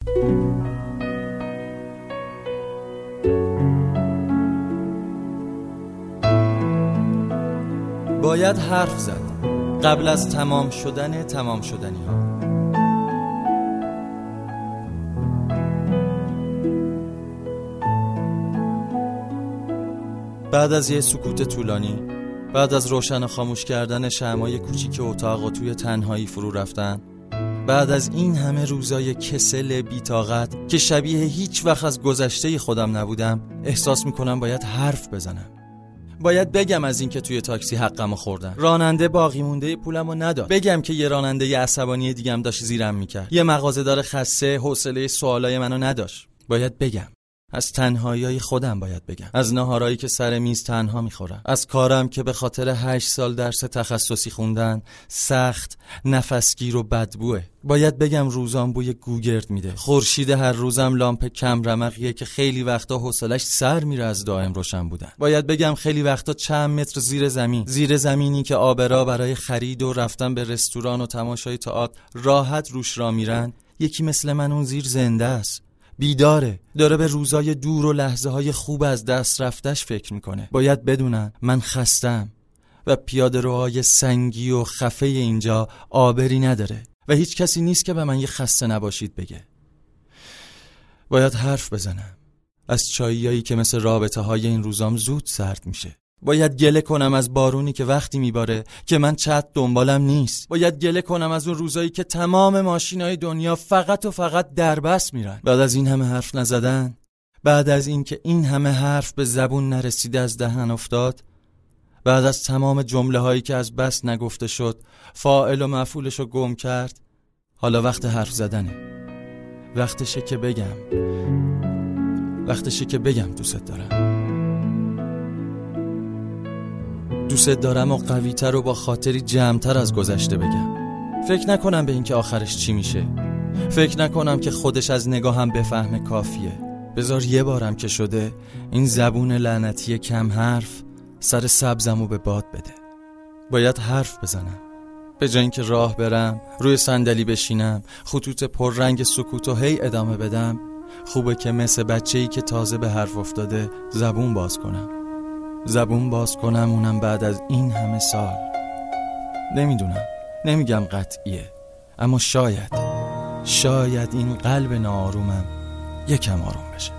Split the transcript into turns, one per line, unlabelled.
باید حرف زد قبل از تمام شدن تمام شدنی ها. بعد از یه سکوت طولانی، بعد از روشن و خاموش کردن شمعای کوچیک اتاق و توی تنهایی فرو رفتن، بعد از این همه روزای کسل بی‌طاقت که شبیه هیچ وقت از گذشته خودم نبودم، احساس میکنم باید حرف بزنم. باید بگم از این که توی تاکسی حقمو خوردن، راننده باقی مونده پولمو نداد، بگم که یه راننده عصبانی دیگم داشت زیرم میکرد، یه مغازه‌دار خسته حوصله سوالای منو نداشت. باید بگم از تنهایی‌های خودم، باید بگم از ناهارایی که سر میز تنها میخورم، از کارم که به خاطر 8 سال درس تخصصی خوندن سخت، نفسگیر و بدبوه. باید بگم روزام بوی گوگرد میده، خورشید هر روزم لامپ کم رمقیه که خیلی وقتا حوصلش سر میره از دائم روشن بودن. باید بگم خیلی وقتا چند متر زیر زمینی که آبرا برای خرید و رفتن به رستوران و تماشای تئاتر راحت روش را میرن، یکی مثل من اون زیر زنده است، بیداره، داره به روزای دور و لحظه های خوب از دست رفتش فکر میکنه. باید بدونن من خستم و پیاده روهای سنگی و خفه اینجا آبری نداره و هیچ کسی نیست که به من یه خسته نباشید بگه. باید حرف بزنم از چاییایی که مثل رابطه های این روزام زود سرد میشه. باید گله کنم از بارونی که وقتی میباره که من چت دنبالم نیست. باید گله کنم از اون روزایی که تمام ماشینای دنیا فقط و فقط دربست میرن. بعد از این همه حرف نزدن، بعد از این که این همه حرف به زبون نرسیده از دهن افتاد، بعد از تمام جمله هایی که از بس نگفته شد، فاعل و مفعولشو گم کرد، حالا وقت حرف زدنه. وقتشه که بگم دوست دارم. دوست دارم و قوی‌تر و با خاطری جمع‌تر از گذشته بگم. فکر نکنم به این که آخرش چی میشه. فکر نکنم که خودش از نگاهم بفهمه کافیه. بذار یه بارم که شده این زبون لعنتی کم حرف سر سبزمو به باد بده. باید حرف بزنم. به جای اینکه راه برم، روی صندلی بشینم، خطوط پررنگ سکوتو هی ادامه بدم، خوبه که مثل بچه‌ای که تازه به حرف افتاده زبون باز کنم اونم بعد از این همه سال. نمیدونم، نمیگم قطعیه، اما شاید این قلب ناآرومم یکم آروم بشه.